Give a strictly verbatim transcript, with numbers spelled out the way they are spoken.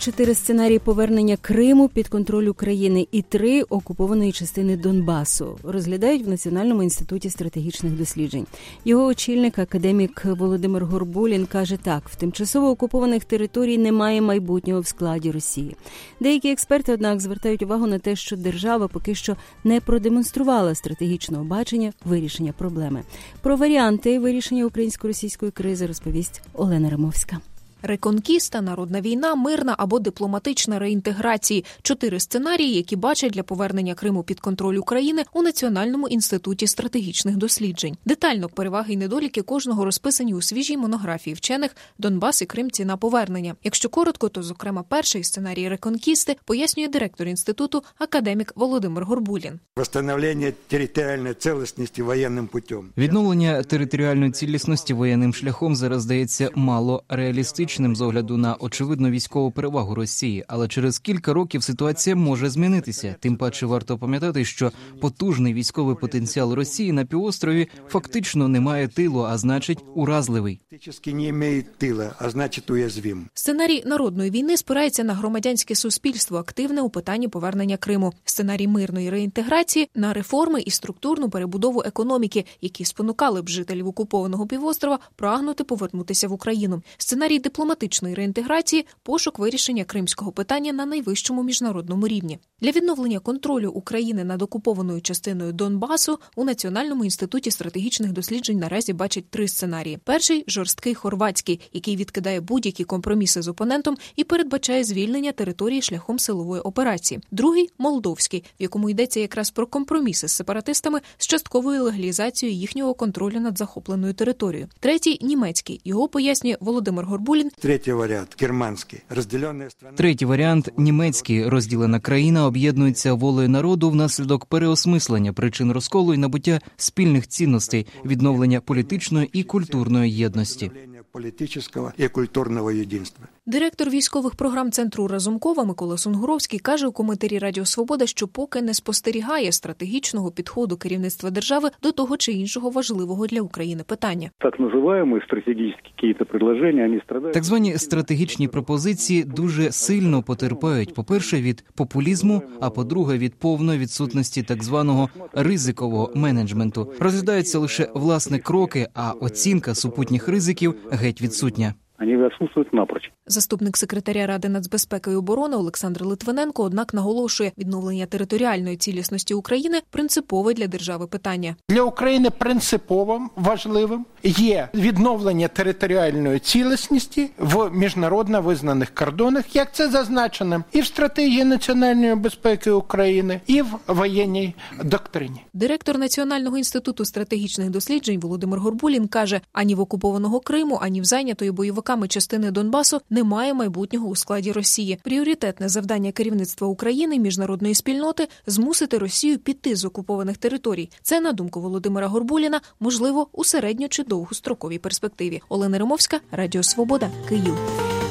чотири сценарії повернення Криму під контроль України і три окупованої частини Донбасу розглядають в Національному інституті стратегічних досліджень. Його очільник, академік Володимир Горбулін, каже так: в тимчасово окупованих територій немає майбутнього в складі Росії. Деякі експерти, однак, звертають увагу на те, що держава поки що не продемонструвала стратегічного бачення вирішення проблеми. Про варіанти вирішення українсько-російської кризи розповість Олена Римовська. Реконкіста, народна війна, мирна або дипломатична реінтеграції – чотири сценарії, які бачать для повернення Криму під контроль України у Національному інституті стратегічних досліджень. Детально переваги і недоліки кожного розписані у свіжій монографії вчених «Донбас і Крим. Ціна повернення». Якщо коротко, то, зокрема, перший сценарій реконкісти пояснює директор інституту, академік Володимир Горбулін. Відновлення територіальної цілісності воєнним путем. Відновлення територіальної цілісності воєнним шляхом зараз здається мало реалістичним з огляду на очевидну військову перевагу Росії, але через кілька років ситуація може змінитися. Тим паче варто пам'ятати, що потужний військовий потенціал Росії на півострові фактично не має тилу, а значить уразливий. Фактично не має тилу, а значить уязвим. Сценарій народної війни спирається на громадянське суспільство, активне у питанні повернення Криму. Сценарій мирної реінтеграції – на реформи і структурну перебудову економіки, які спонукали б жителів окупованого півострова прагнути повернутися в Україну. Сценарій дипломатичної реінтеграції – пошук вирішення кримського питання на найвищому міжнародному рівні. Для відновлення контролю України над окупованою частиною Донбасу у Національному інституті стратегічних досліджень наразі бачать три сценарії. Перший – жорсткий хорватський, який відкидає будь-які компроміси з опонентом і передбачає звільнення території шляхом силової операції. Другий – молдовський, в якому йдеться якраз про компроміси з сепаратистами з частковою легалізацією їхнього контролю над захопленою територією. Третій – німецький. Його пояснює Володимир Горбулін. Третій варіант – германський. Третій варіант – німецький. Розділена країна об'єднується волею народу внаслідок переосмислення причин розколу і набуття спільних цінностей, відновлення політичної і культурної єдності. Політичного і культурного єдинства. Директор військових програм Центру Разумкова Микола Сунгуровський каже у коментарі Радіо Свобода, що поки не спостерігає стратегічного підходу керівництва держави до того чи іншого важливого для України питання. Так називаємо стратегічні якісь пропозиції, вони страдають. Так звані стратегічні пропозиції дуже сильно потерпають, по-перше, від популізму, а по-друге, від повної відсутності так званого ризикового менеджменту. Розглядаються лише власне кроки, а оцінка супутніх ризиків геть відсутня. Вони відсутствують напроч. Заступник секретаря Ради нацбезпеки і оборони Олександр Литвиненко, однак, наголошує, відновлення територіальної цілісності України – принципове для держави питання. Для України принциповим, важливим є відновлення територіальної цілісності в міжнародно визнаних кордонах, як це зазначено і в стратегії національної безпеки України, і в воєнній доктрині. Директор Національного інституту стратегічних досліджень Володимир Горбулін каже, ані в окупованого Криму, ані в зайнятої бойовиками частини Донбасу немає майбутнього у складі Росії. Пріоритетне завдання керівництва України і міжнародної спільноти – змусити Росію піти з окупованих територій. Це, на думку Володимира Горбуліна, можливо у середньо- чи довгостроковій перспективі. Олена Римовська, Радіо Свобода, Київ.